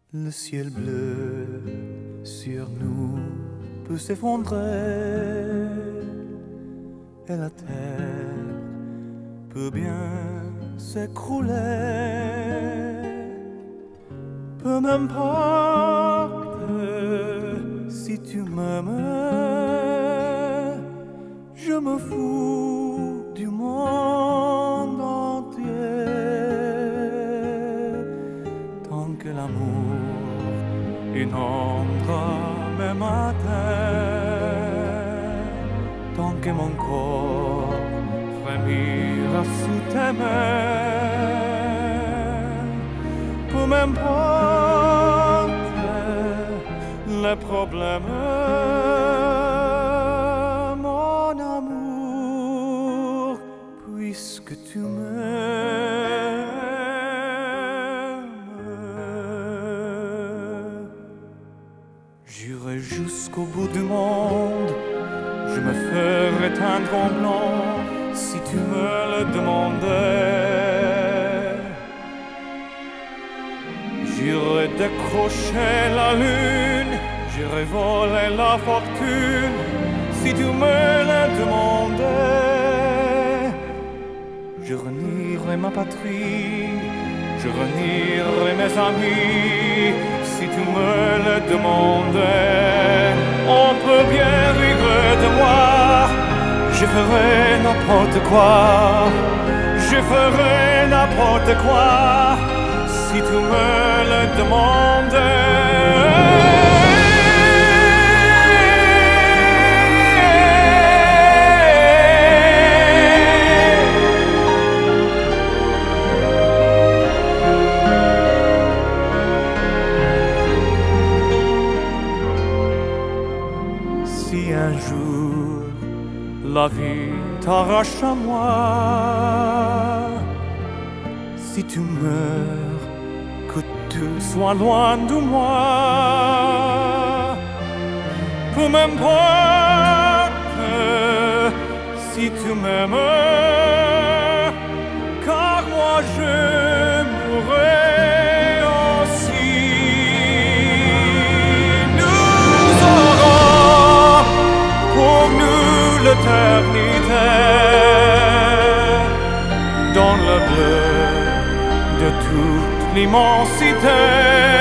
Le ciel bleu sur nous peut s'effondrer et la terre peut bien s'écrouler. Peu m'importe si tu m'aimes, je me fous du monde entier. Tant que l'amour inondera mes matins, tant que mon corps frémira sous tes mains, peu m'importe les problèmes, mon amour, puisque tu m'aimes. J'irai jusqu'au bout du monde, je me ferai teindre en blanc si tu me le demandais. J'irai décrocher la lune, j'irai voler la fortune si tu me le demandais. Je renierai ma patrie, je renierai mes amis si tu me le demandais. On peut bien rire de moi, je ferai n'importe quoi, je ferai n'importe quoi si tu me le demandais. Si un jour la vie t'arrache à moi, si tu meurs, que tu sois loin de moi, peu m'importe si tu m'aimes, car moi je mourrai aussi. Nous aurons pour nous l'éternité dans le bleu de toute l'immensité.